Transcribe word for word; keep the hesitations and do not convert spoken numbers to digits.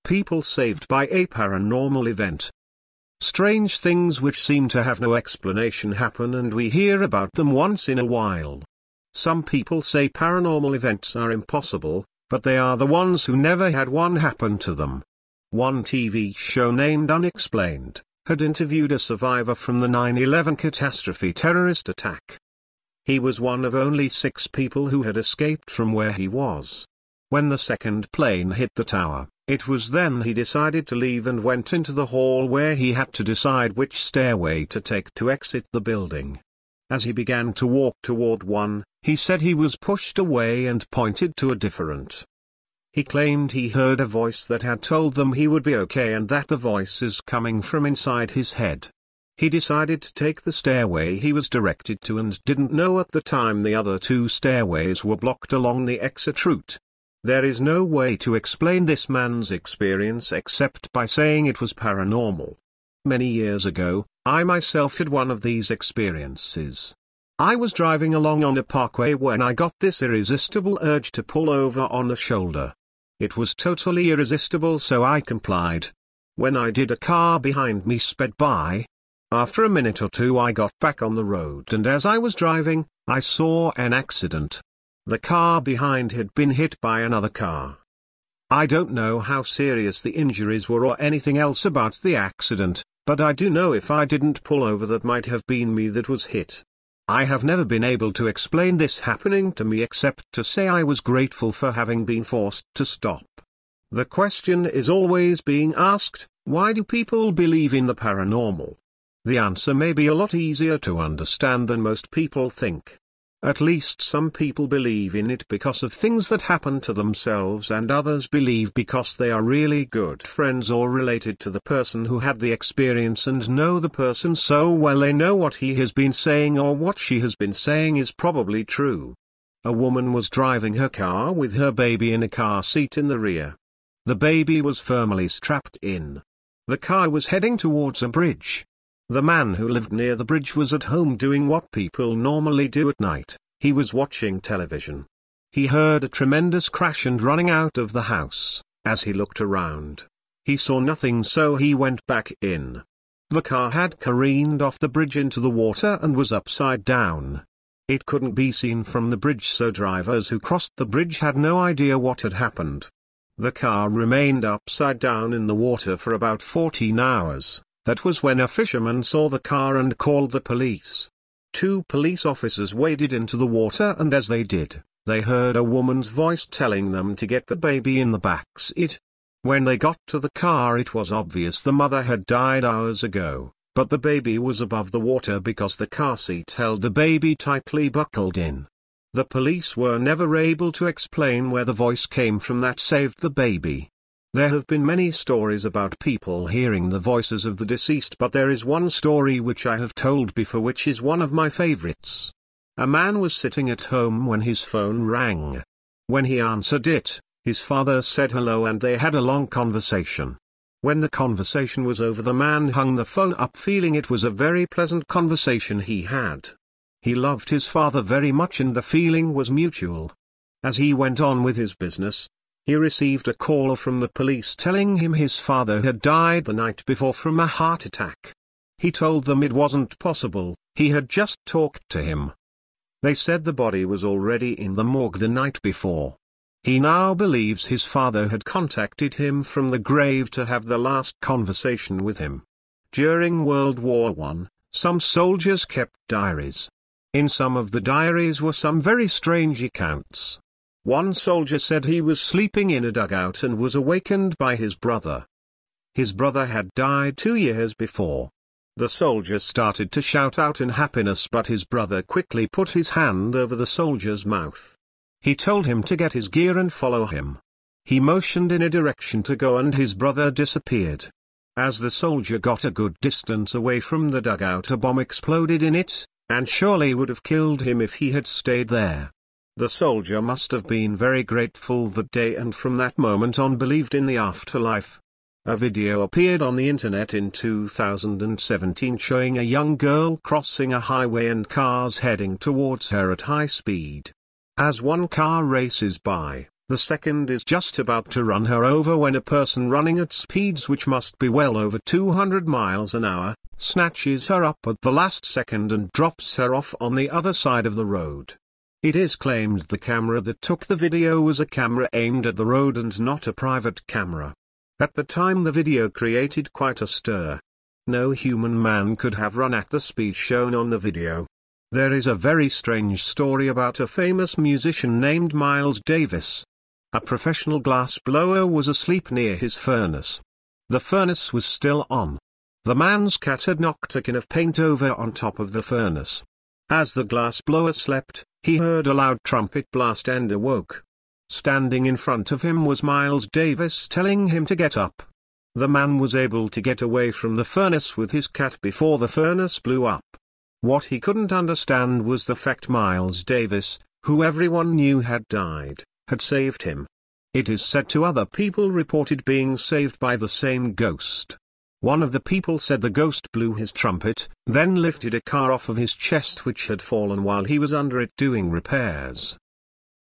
people saved by a paranormal event. Strange things which seem to have no explanation happen, and we hear about them once in a while. Some people say paranormal events are impossible, but they are the ones who never had one happen to them. One T V show named Unexplained had interviewed a survivor from the nine eleven catastrophe terrorist attack. He was one of only six people who had escaped from where he was. When the second plane hit the tower, it was then he decided to leave and went into the hall where he had to decide which stairway to take to exit the building. As he began to walk toward one, he said he was pushed away and pointed to a different. He claimed he heard a voice that had told them he would be okay, and that the voice is coming from inside his head. He decided to take the stairway he was directed to and didn't know at the time the other two stairways were blocked along the exit route. There is no way to explain this man's experience except by saying it was paranormal. Many years ago, I myself had one of these experiences. I was driving along on a parkway when I got this irresistible urge to pull over on a shoulder. It was totally irresistible, so I complied. When I did, a car behind me sped by. After a minute or two I got back on the road, and as I was driving, I saw an accident. The car behind had been hit by another car. I don't know how serious the injuries were or anything else about the accident, but I do know if I didn't pull over, that might have been me that was hit. I have never been able to explain this happening to me except to say I was grateful for having been forced to stop. The question is always being asked, why do people believe in the paranormal? The answer may be a lot easier to understand than most people think. At least some people believe in it because of things that happen to themselves, and others believe because they are really good friends or related to the person who had the experience and know the person so well they know what he has been saying or what she has been saying is probably true. A woman was driving her car with her baby in a car seat in the rear. The baby was firmly strapped in. The car was heading towards a bridge. The man who lived near the bridge was at home doing what people normally do at night. He was watching television. He heard a tremendous crash and running out of the house. As he looked around, he saw nothing, so he went back in. The car had careened off the bridge into the water and was upside down. It couldn't be seen from the bridge, so drivers who crossed the bridge had no idea what had happened. The car remained upside down in the water for about fourteen hours. That was when a fisherman saw the car and called the police. Two police officers waded into the water, and as they did, they heard a woman's voice telling them to get the baby in the back seat. When they got to the car, it was obvious the mother had died hours ago, but the baby was above the water because the car seat held the baby tightly buckled in. The police were never able to explain where the voice came from that saved the baby. There have been many stories about people hearing the voices of the deceased, but there is one story which I have told before which is one of my favorites. A man was sitting at home when his phone rang. When he answered it, his father said hello and they had a long conversation. When the conversation was over, the man hung the phone up, feeling it was a very pleasant conversation he had. He loved his father very much and the feeling was mutual. As he went on with his business, he received a call from the police telling him his father had died the night before from a heart attack. He told them it wasn't possible, he had just talked to him. They said the body was already in the morgue the night before. He now believes his father had contacted him from the grave to have the last conversation with him. During World War One, some soldiers kept diaries. In some of the diaries were some very strange accounts. One soldier said he was sleeping in a dugout and was awakened by his brother. His brother had died two years before. The soldier started to shout out in happiness, but his brother quickly put his hand over the soldier's mouth. He told him to get his gear and follow him. He motioned in a direction to go and his brother disappeared. As the soldier got a good distance away from the dugout, a bomb exploded in it, and surely would have killed him if he had stayed there. The soldier must have been very grateful that day and from that moment on believed in the afterlife. A video appeared on the internet in two thousand seventeen showing a young girl crossing a highway and cars heading towards her at high speed. As one car races by, The second is just about to run her over when a person running at speeds which must be well over two hundred miles an hour, snatches her up at the last second and drops her off on the other side of the road. It is claimed the camera that took the video was a camera aimed at the road and not a private camera. At the time the video created quite a stir. No human man could have run at the speed shown on the video. There is a very strange story about a famous musician named Miles Davis. A professional glass blower was asleep near his furnace. The furnace was still on. The man's cat had knocked a can of paint over on top of the furnace. As the glass blower slept, he heard a loud trumpet blast and awoke. Standing in front of him was Miles Davis telling him to get up. The man was able to get away from the furnace with his cat before the furnace blew up. What he couldn't understand was the fact Miles Davis, who everyone knew had died, had saved him. It is said two other people reported being saved by the same ghost. One of the people said the ghost blew his trumpet, then lifted a car off of his chest which had fallen while he was under it doing repairs.